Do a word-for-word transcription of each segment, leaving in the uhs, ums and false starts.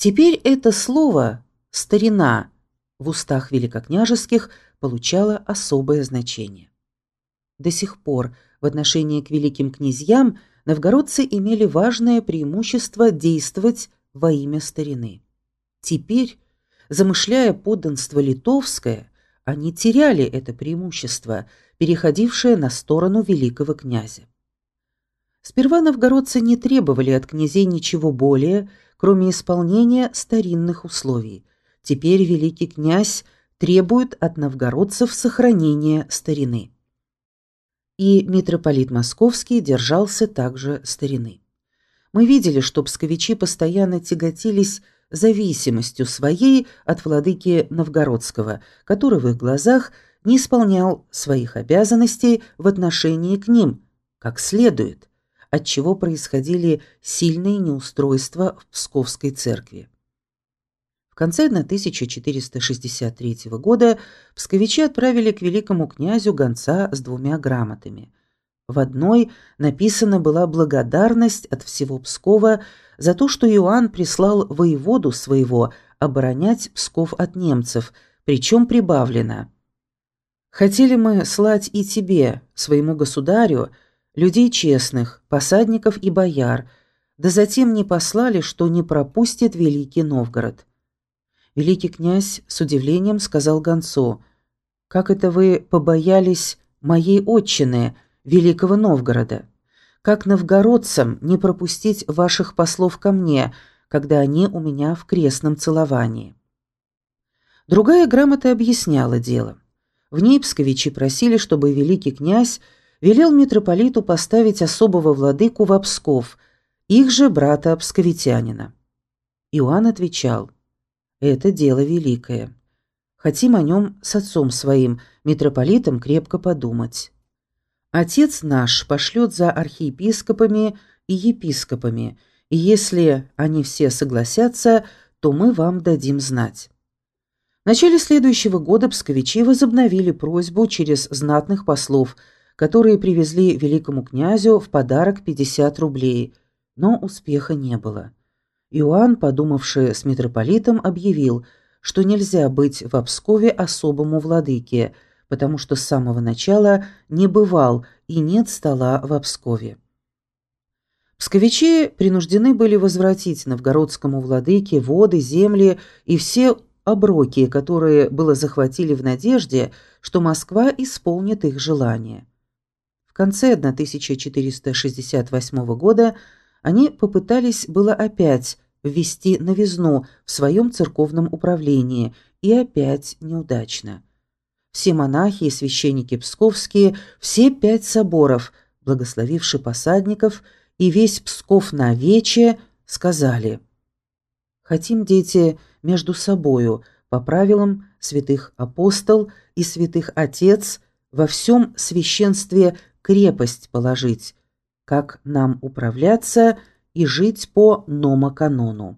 Теперь это слово «старина» в устах великокняжеских получало особое значение. До сих пор в отношении к великим князьям новгородцы имели важное преимущество действовать во имя старины. Теперь, замышляя подданство литовское, они теряли это преимущество, переходившее на сторону великого князя. Сперва новгородцы не требовали от князей ничего более, кроме исполнения старинных условий. Теперь великий князь требует от новгородцев сохранения старины. И митрополит Московский держался также старины. Мы видели, что псковичи постоянно тяготились зависимостью своей от владыки Новгородского, который в их глазах не исполнял своих обязанностей в отношении к ним, как следует, отчего происходили сильные неустройства в Псковской церкви. В конце тысяча четыреста шестьдесят третьего года псковичи отправили к великому князю гонца с двумя грамотами. В одной написана была благодарность от всего Пскова за то, что Иоанн прислал воеводу своего оборонять Псков от немцев, причем прибавлено: «Хотели мы слать и тебе, своему государю, людей честных, посадников и бояр, да затем не послали, что не пропустит Великий Новгород». Великий князь с удивлением сказал гонцу: «Как это вы побоялись моей отчины, Великого Новгорода? Как новгородцам не пропустить ваших послов ко мне, когда они у меня в крестном целовании?» Другая грамота объясняла дело. В ней псковичи просили, чтобы великий князь велел митрополиту поставить особого владыку в Псков, их же брата псковитянина. Иоанн отвечал: «Это дело великое. Хотим о нем с отцом своим, митрополитом, крепко подумать. Отец наш пошлет за архиепископами и епископами, и если они все согласятся, то мы вам дадим знать». В начале следующего года псковичи возобновили просьбу через знатных послов, которые привезли великому князю в подарок пятьдесят рублей, но успеха не было. Иоанн, подумавший с митрополитом, объявил, что нельзя быть в Пскове особому владыке, потому что с самого начала не бывал и нет стола в Пскове. Псковичи принуждены были возвратить новгородскому владыке воды, земли и все оброки, которые было захватили в надежде, что Москва исполнит их желание. В конце тысяча четыреста шестьдесят восьмого года они попытались было опять ввести новизну в своем церковном управлении, и опять неудачно. Все монахи и священники псковские, все пять соборов, благословивши посадников и весь Псков навече, сказали: «Хотим, дети, между собою, по правилам святых апостол и святых отец, во всем священстве крепость положить, как нам управляться и жить по номоканону.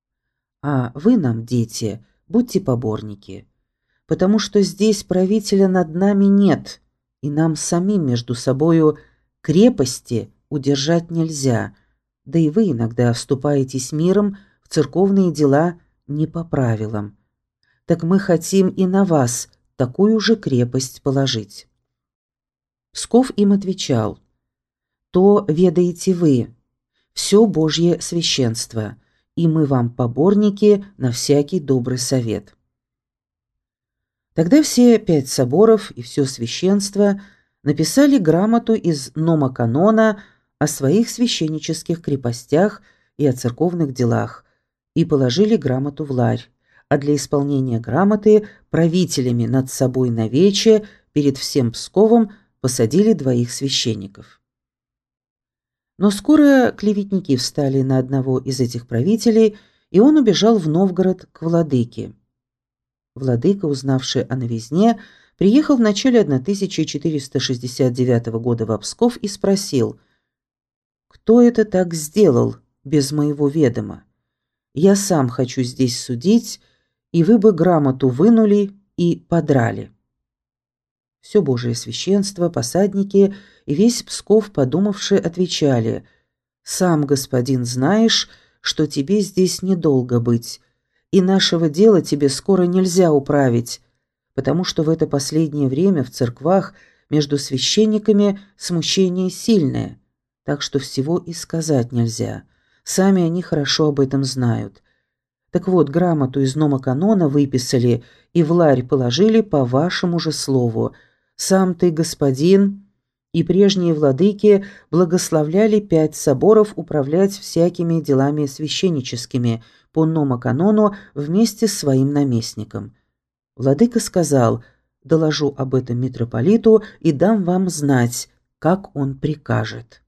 А вы нам, дети, будьте поборники, потому что здесь правителя над нами нет, и нам самим между собою крепости удержать нельзя, да и вы иногда вступаетесь миром в церковные дела не по правилам. Так мы хотим и на вас такую же крепость положить». Псков им отвечал: «То ведаете вы, все Божье священство, и мы вам поборники на всякий добрый совет». Тогда все пять соборов и все священство написали грамоту из номоканона о своих священнических крепостях и о церковных делах и положили грамоту в ларь, а для исполнения грамоты правителями над собой навече перед всем Псковом посадили двоих священников. Но скоро клеветники встали на одного из этих правителей, и он убежал в Новгород к владыке. Владыка, узнавший о новизне, приехал в начале тысяча четыреста шестьдесят девятого года в Псков и спросил: «Кто это так сделал без моего ведома? Я сам хочу здесь судить, и вы бы грамоту вынули и подрали». Все Божие священство, посадники и весь Псков, подумавши, отвечали: «Сам, господин, знаешь, что тебе здесь недолго быть, и нашего дела тебе скоро нельзя управить, потому что в это последнее время в церквах между священниками смущение сильное, так что всего и сказать нельзя. Сами они хорошо об этом знают. Так вот, грамоту из нома канона выписали и в ларь положили по вашему же слову. Сам ты, господин, и прежние владыки благословляли пять соборов управлять всякими делами священническими по нома канону вместе с своим наместником. Владыка сказал: доложу об этом митрополиту и дам вам знать, как он прикажет.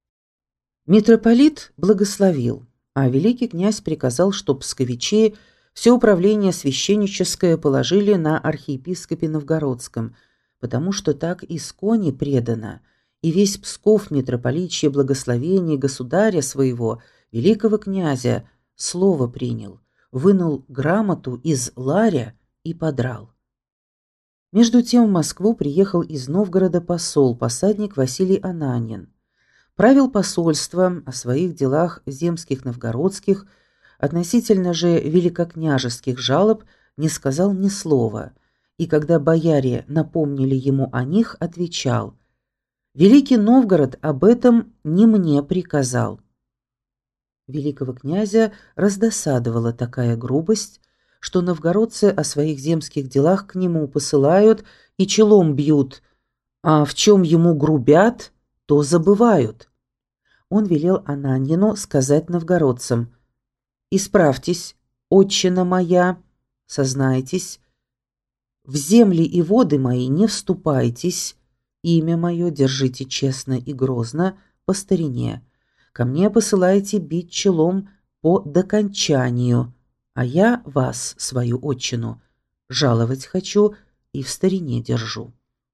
Митрополит благословил, а великий князь приказал, чтоб псковичи все управление священническое положили на архиепископе Новгородском, потому что так искони предано, и весь Псков митрополичье благословение государя своего, великого князя, слово принял, вынул грамоту из ларя и подрал. Между тем в Москву приехал из Новгорода посол, посадник Василий Ананин. Правил посольством о своих делах земских новгородских, относительно же великокняжеских жалоб не сказал ни слова, и когда бояре напомнили ему о них, отвечал: «Великий Новгород об этом не мне приказал». Великого князя раздосадовала такая грубость, что новгородцы о своих земских делах к нему посылают и челом бьют, а в чем ему грубят, то забывают. Он велел Ананину сказать новгородцам: «Исправьтесь, отчина моя, сознайтесь, в земли и воды мои не вступайтесь, имя мое держите честно и грозно по старине, ко мне посылайте бить челом по докончанию, а я вас, свою отчину, жаловать хочу и в старине держу».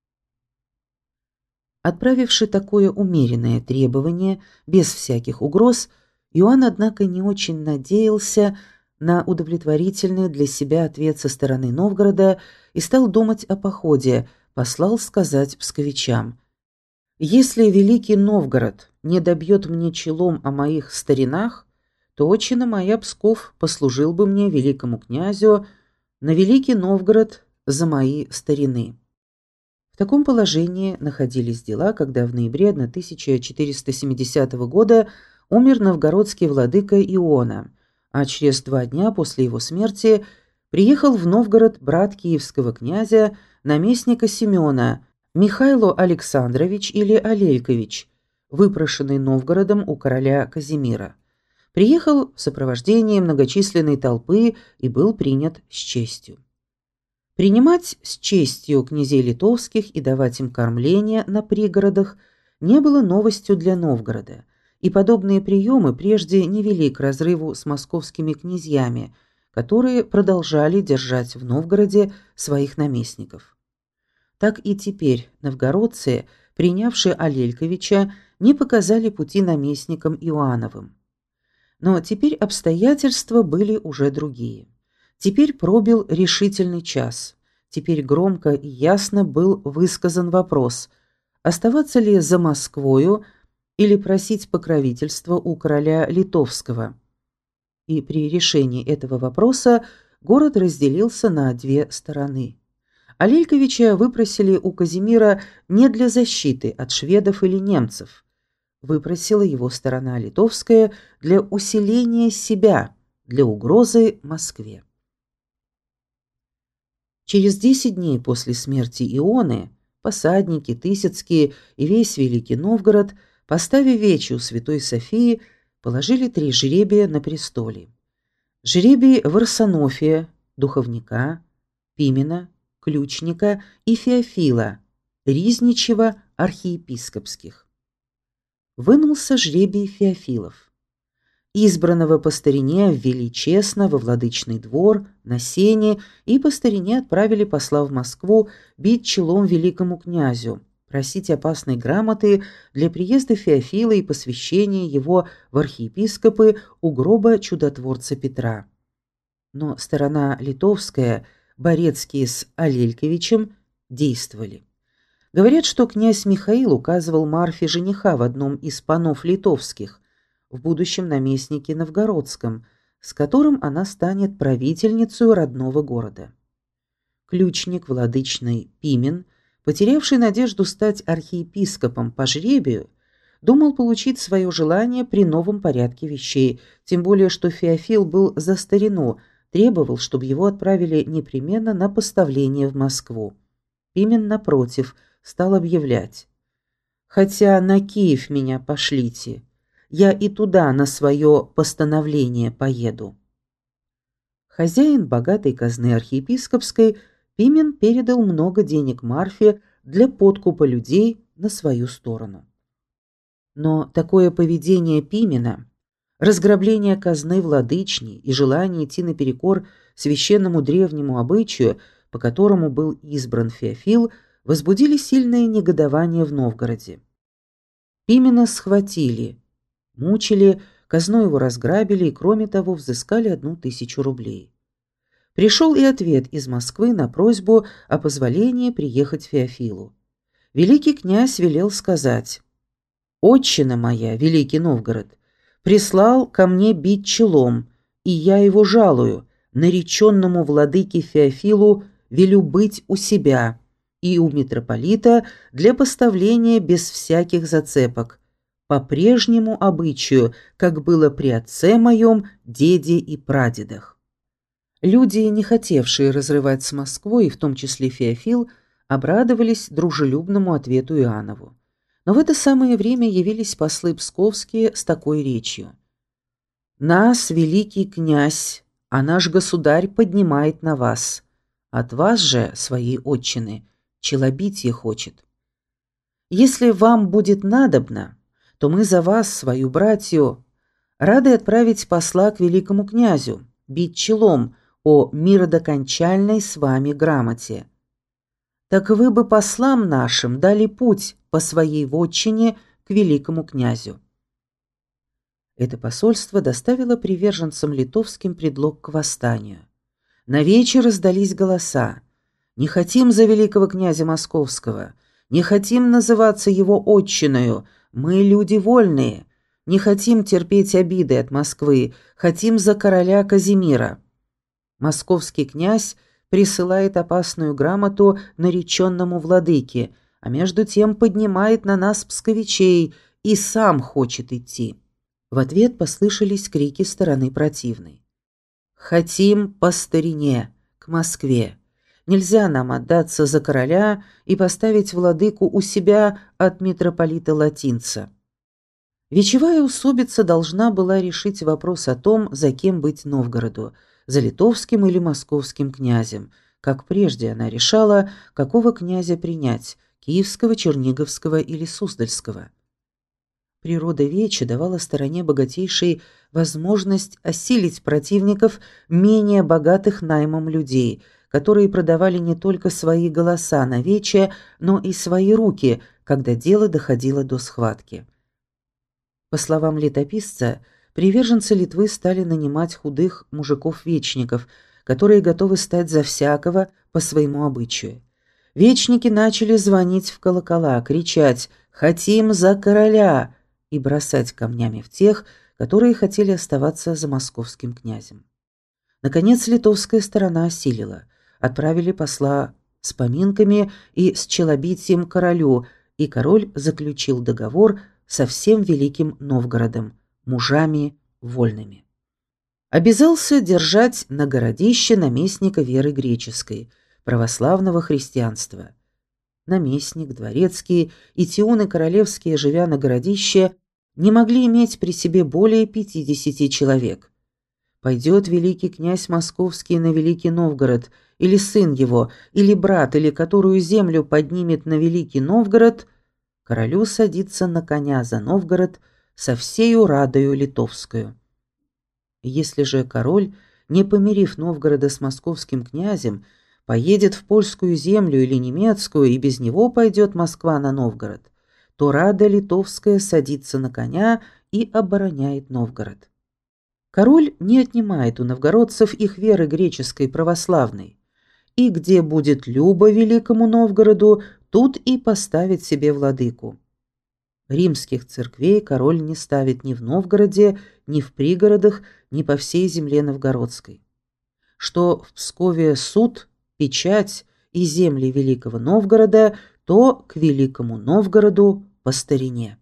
Отправивши такое умеренное требование, без всяких угроз, Иоанн, однако, не очень надеялся на удовлетворительный для себя ответ со стороны Новгорода и стал думать о походе, послал сказать псковичам: «Если великий Новгород не добьет мне челом о моих старинах, то отчина моя Псков послужил бы мне, великому князю, на великий Новгород за мои старины». В таком положении находились дела, когда в ноябре тысяча четыреста семидесятого года умер новгородский владыка Иона, а через два дня после его смерти приехал в Новгород брат киевского князя, наместника Семёна, Михайло Александрович или Алелькович, выпрошенный Новгородом у короля Казимира. Приехал в сопровождении многочисленной толпы и был принят с честью. Принимать с честью князей литовских и давать им кормление на пригородах не было новостью для Новгорода, и подобные приемы прежде не вели к разрыву с московскими князьями, которые продолжали держать в Новгороде своих наместников. Так и теперь новгородцы, принявшие Алельковича, не показали пути наместникам Иоанновым. Но теперь обстоятельства были уже другие. Теперь пробил решительный час. Теперь громко и ясно был высказан вопрос: оставаться ли за Москвою или просить покровительства у короля Литовского. И при решении этого вопроса город разделился на две стороны. Алельковича выпросили у Казимира не для защиты от шведов или немцев. Выпросила его сторона литовская для усиления себя, для угрозы Москве. Через десять дней после смерти Ионы посадники, Тысяцкие и весь Великий Новгород, поставив вече у Святой Софии, положили три жребия на престоле. Жребий Варсонофия, духовника, Пимена, ключника и Феофила, Ризничева архиепископских. Вынулся жребий Феофилов. Избранного по старине ввели честно во владычный двор, на сене, и по старине отправили посла в Москву бить челом великому князю, просить опасной грамоты для приезда Феофила и посвящения его в архиепископы у гроба чудотворца Петра. Но сторона литовская, Борецкие с Алельковичем, действовали. Говорят, что князь Михаил указывал Марфе жениха в одном из панов литовских. в будущем наместнике Новгородском, с которым она станет правительницей родного города. Ключник владычный Пимен, потерявший надежду стать архиепископом по жребию, думал получить свое желание при новом порядке вещей, тем более что Феофил был за старину, требовал, чтобы его отправили непременно на поставление в Москву. Пимен, напротив, стал объявлять: «Хотя на Киев меня пошлите, я и туда на свое постановление поеду». Хозяин богатой казны архиепископской, Пимен передал много денег Марфе для подкупа людей на свою сторону. Но такое поведение Пимена, разграбление казны владычни и желание идти наперекор священному древнему обычаю, по которому был избран Феофил, возбудили сильное негодование в Новгороде. Пимена схватили, мучили, казну его разграбили и, кроме того, взыскали одну тысячу рублей. Пришел и ответ из Москвы на просьбу о позволении приехать Феофилу. Великий князь велел сказать: «Отчина моя, Великий Новгород, прислал ко мне бить челом, и я его жалую, нареченному владыке Феофилу велю быть у себя и у митрополита для поставления без всяких зацепок, по прежнему обычаю, как было при отце моем, деде и прадедах». Люди, не хотевшие разрывать с Москвой, в том числе Феофил, обрадовались дружелюбному ответу Иоаннову. Но в это самое время явились послы псковские с такой речью: «Нас, великий князь, а наш государь поднимает на вас. От вас же, своей отчины, челобитие хочет. Если вам будет надобно, то мы за вас, свою братью, рады отправить посла к великому князю, бить челом о миродокончальной с вами грамоте. Так вы бы послам нашим дали путь по своей вотчине к великому князю». Это посольство доставило приверженцам литовским предлог к восстанию. На вечер раздались голоса: «Не хотим за великого князя Московского, не хотим называться его отчиною, мы люди вольные, не хотим терпеть обиды от Москвы, хотим за короля Казимира». Московский князь присылает опасную грамоту нареченному владыке, а между тем поднимает на нас псковичей и сам хочет идти. В ответ послышались крики стороны противной: «Хотим по старине, к Москве. Нельзя нам отдаться за короля и поставить владыку у себя от митрополита Латинца». Вечевая усобица должна была решить вопрос о том, за кем быть Новгороду, за литовским или московским князем, как прежде она решала, какого князя принять, киевского, черниговского или суздальского. Природа веча давала стороне богатейшей возможность осилить противников менее богатых наймом людей, которые продавали не только свои голоса на вече, но и свои руки, когда дело доходило до схватки. По словам летописца, приверженцы Литвы стали нанимать худых мужиков-вечников, которые готовы стать за всякого по своему обычаю. Вечники начали звонить в колокола, кричать «Хотим за короля!» и бросать камнями в тех, которые хотели оставаться за московским князем. Наконец литовская сторона осилила. Отправили посла с поминками и с челобитием королю, и король заключил договор со всем Великим Новгородом, мужами вольными. Обязался держать на городище наместника веры греческой, православного христианства. Наместник, дворецкий и тиуны королевские, живя на городище, не могли иметь при себе более пятидесяти человек. Пойдет великий князь московский на Великий Новгород, или сын его, или брат, или которую землю поднимет на Великий Новгород, королю садится на коня за Новгород со всею радою литовскую. Если же король, не помирив Новгорода с московским князем, поедет в польскую землю или немецкую, и без него пойдет Москва на Новгород, то рада литовская садится на коня и обороняет Новгород. Король не отнимает у новгородцев их веры греческой православной, и где будет любо великому Новгороду, тут и поставит себе владыку. Римских церквей король не ставит ни в Новгороде, ни в пригородах, ни по всей земле новгородской. Что в Пскове суд, печать и земли Великого Новгорода, то к Великому Новгороду по старине.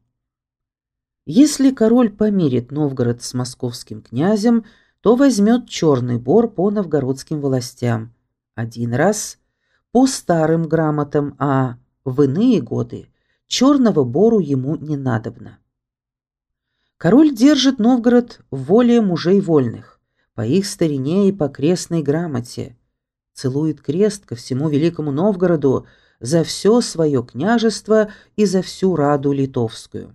Если король помирит Новгород с московским князем, то возьмет Черный Бор по новгородским властям. Один раз по старым грамотам, а в иные годы Черного Бору ему не надобно. Король держит Новгород в воле мужей вольных, по их старине и по крестной грамоте, целует крест ко всему Великому Новгороду за все свое княжество и за всю Раду Литовскую.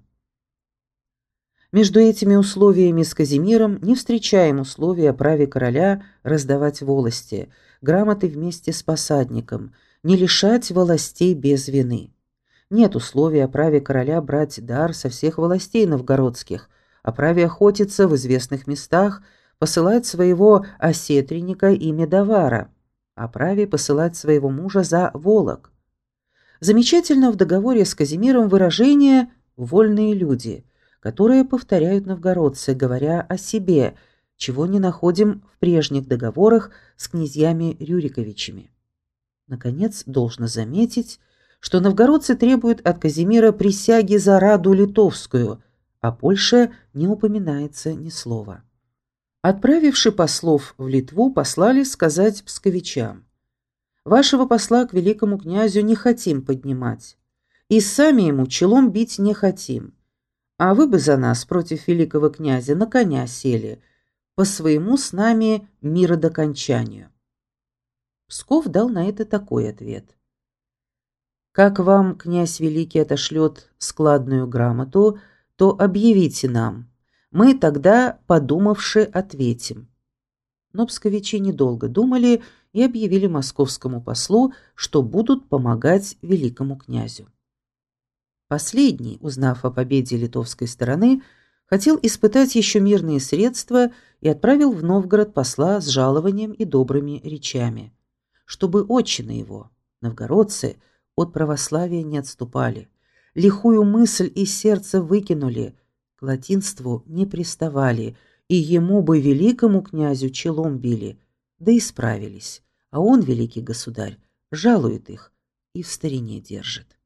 Между этими условиями с Казимиром не встречаем условия о праве короля раздавать волости, грамоты вместе с посадником, не лишать властей без вины. Нет условия о праве короля брать дар со всех властей новгородских, о праве охотиться в известных местах, посылать своего осетренника и медовара, о праве посылать своего мужа за волок. Замечательно в договоре с Казимиром выражение «вольные люди», которые повторяют новгородцы, говоря о себе, чего не находим в прежних договорах с князьями Рюриковичами. Наконец, должно заметить, что новгородцы требуют от Казимира присяги за Раду Литовскую, а Польше не упоминается ни слова. Отправивши послов в Литву, послали сказать псковичам: «Вашего посла к великому князю не хотим поднимать, и сами ему челом бить не хотим. А вы бы за нас против великого князя на коня сели, по своему с нами миродокончанию». Псков дал на это такой ответ: «Как вам князь великий отошлет складную грамоту, то объявите нам, мы тогда, подумавши, ответим». Но псковичи недолго думали и объявили московскому послу, что будут помогать великому князю. Последний, узнав о победе литовской стороны, хотел испытать еще мирные средства и отправил в Новгород посла с жалованием и добрыми речами, чтобы отчины его, новгородцы, от православия не отступали, лихую мысль из сердца выкинули, к латинству не приставали, и ему бы, великому князю, челом били, да исправились, а он, великий государь, жалует их и в старине держит.